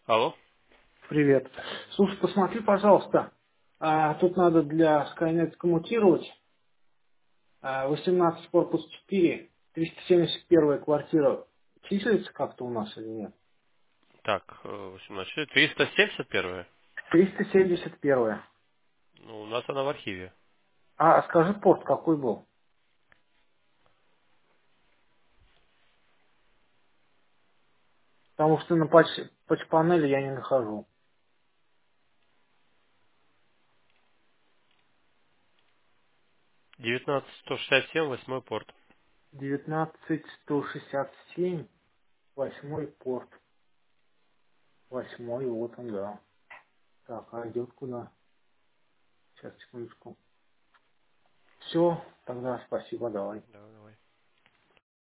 Алло? Привет. Слушай, посмотри, пожалуйста, тут надо для Skynet коммутировать 18 корпус 4, 371 квартира. Числится как-то у нас или нет? Так, 18. 371. 371. Ну, у нас она в архиве. А скажи порт какой был? Потому что на патч-панели я не нахожу. 19167, 8 порт. 19167, восьмой порт. Восьмой, вот он, да. Так, а идет куда? Сейчас, секундочку. Все, тогда спасибо, давай. Давай, давай.